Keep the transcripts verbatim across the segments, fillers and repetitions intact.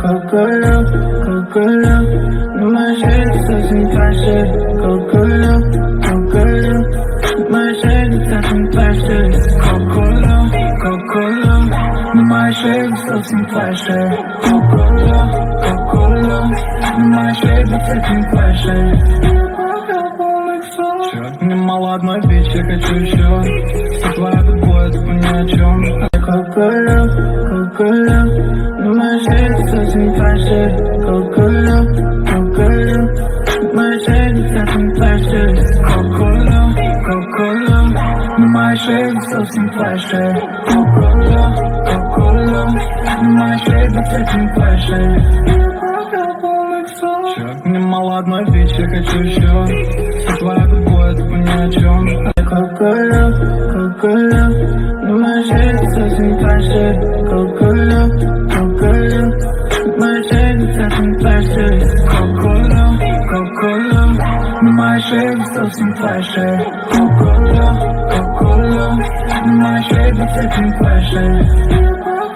Кока-кола, кока-кола, на моей шее совсем твоя шея. Кока-кола, кока-кола, на моей шее совсем твоя шея. Кока-кола, кока-кола, на моей шее совсем твоя шея. Кока-кола, кока-кола, на моей шее совсем твоя шея. Мне мало одной бич, я хочу еще. Вся твоя любовь, это ни о чем. Кока-кола, кока-кола, на моей шее совсем твоя шея. Кока-кола, кока-кола, на моей шее совсем твоя шея. Кока-кола, кока-кола, на моей шее совсем твоя шея. Кока-кола, кока-кола, на моей шее совсем твоя шея. Мне мало одной бич, я хочу еще. Вся твоя любовь, это ни о чем. Кока-кола, кока-кола, на моей шее совсем твоя шея. Кока-кола, кока-кола, на моей шее совсем твоя шея. Кока-кола, кока-кола, на моей шее совсем твоя шея. Кока-кола, кока-кола, на моей шее совсем твоя шея.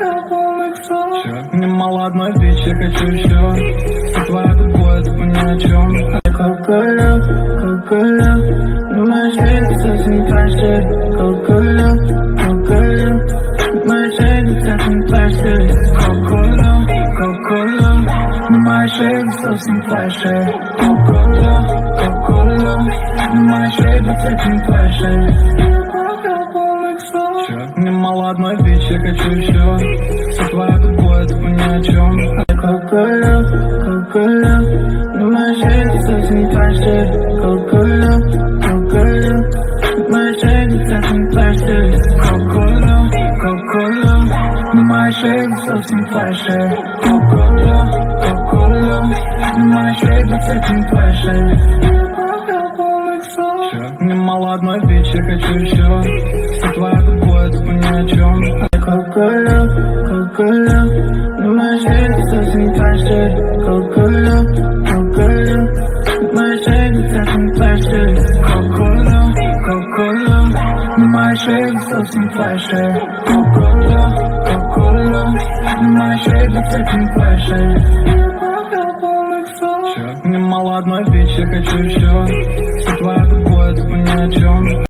Мне мало одной бич, я хочу еще. Вся твоя любовь, это ни о чем. Кока-кола, кока-кола, на моей шее совсем твоя шея. Кока-кола, кока-кола, на моей шее совсем твоя шея. Кока-кола, кока-кола, на моей шее совсем твоя шея. Кока-кола, кока-кола, на моей шее совсем твоя шея. Мне мало одной бич, я хочу еще. Вся твоя любовь, это ни о чем. Кока-кола, кока-кола, на моей шее совсем твоя шея. Кока-кола, кока-кола, на моей шее совсем твоя шея. Кока-кола, кока-кола, на моей шее совсем твоя шея. Кока-кола, кока-кола, на моей шее совсем твоя шея. Мне мало одной бич, я хочу еще. Вся твоя любовь, это ни о чем. Кока-кола, кока-кола, на моей шее совсем твоя шея. Кока-кола, кока-кола, на моей шее совсем твоя шея. Кока-кола, кока-кола, на моей шее совсем твоя шея. Кока-кола, кока-кола, на моей шее совсем твоя шея. Мне мало одной бич, я хочу еще. Вся твоя любовь, это ни о чем.